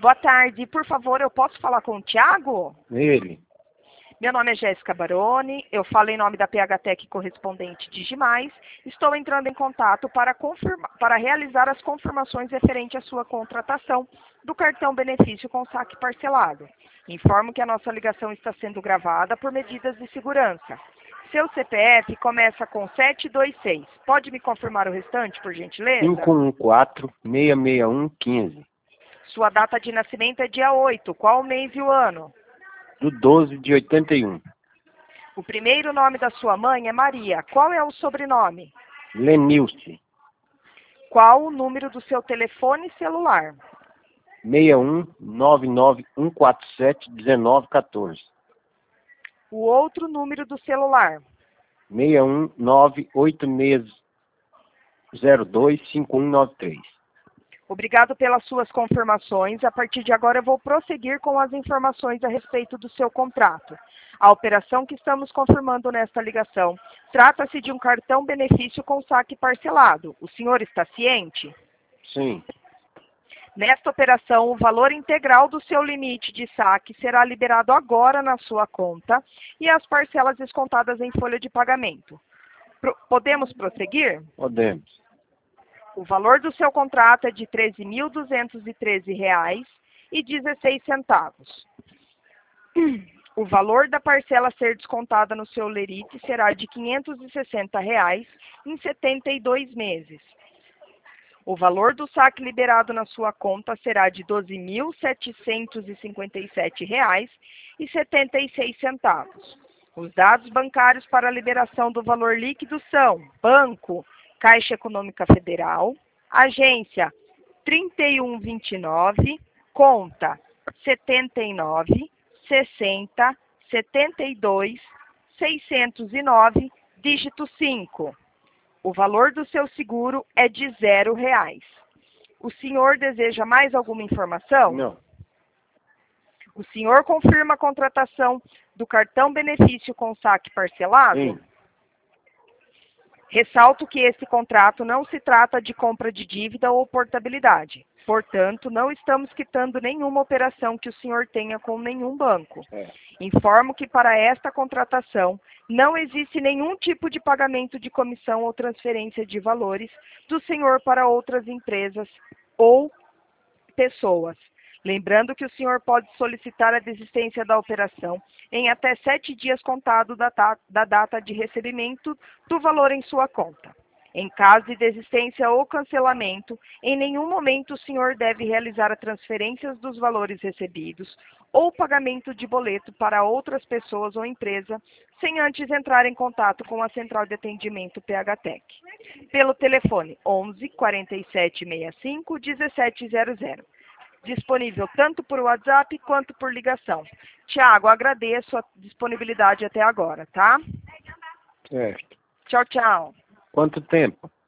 Boa tarde. Por favor, eu posso falar com o Thiago? Ele. Meu nome é Jéssica Baroni, eu falo em nome da PHTEC correspondente Digimais. Estou entrando em contato para realizar as confirmações referente à sua contratação do cartão benefício com saque parcelado. Informo que a nossa ligação está sendo gravada por medidas de segurança. Seu CPF começa com 726. Pode me confirmar o restante, por gentileza? 514-661-15. Sua data de nascimento é dia 8. Qual o mês e o ano? Do 12 de 81. O primeiro nome da sua mãe é Maria. Qual é o sobrenome? Lenilce. Qual o número do seu telefone celular? 61991471914. O outro número do celular? 61986025193. Obrigado pelas suas confirmações. A partir de agora eu vou prosseguir com as informações a respeito do seu contrato. A operação que estamos confirmando nesta ligação trata-se de um cartão benefício com saque parcelado. O senhor está ciente? Sim. Nesta operação, o valor integral do seu limite de saque será liberado agora na sua conta e as parcelas descontadas em folha de pagamento. Podemos prosseguir? Podemos. O valor do seu contrato é de R$ 13.213,16. O valor da parcela a ser descontada no seu lerite será de R$ 560,00 em 72 meses. O valor do saque liberado na sua conta será de R$ 12.757,76. Os dados bancários para a liberação do valor líquido são: Banco Caixa Econômica Federal, agência 3129, conta 79 60 72 609, dígito 5. O valor do seu seguro é de R$ 0. O senhor deseja mais alguma informação? Não. O senhor confirma a contratação do cartão benefício com saque parcelado? Sim. Ressalto que esse contrato não se trata de compra de dívida ou portabilidade. Portanto, não estamos quitando nenhuma operação que o senhor tenha com nenhum banco. Informo que para esta contratação não existe nenhum tipo de pagamento de comissão ou transferência de valores do senhor para outras empresas ou pessoas. Lembrando que o senhor pode solicitar a desistência da operação em até 7 dias contado da data de recebimento do valor em sua conta. Em caso de desistência ou cancelamento, em nenhum momento o senhor deve realizar a transferência dos valores recebidos ou pagamento de boleto para outras pessoas ou empresa, sem antes entrar em contato com a Central de Atendimento PHTEC, pelo telefone 11 47 65 1700. Disponível tanto por WhatsApp quanto por ligação. Tiago, agradeço a disponibilidade até agora, tá? Certo. Tchau, tchau. Quanto tempo?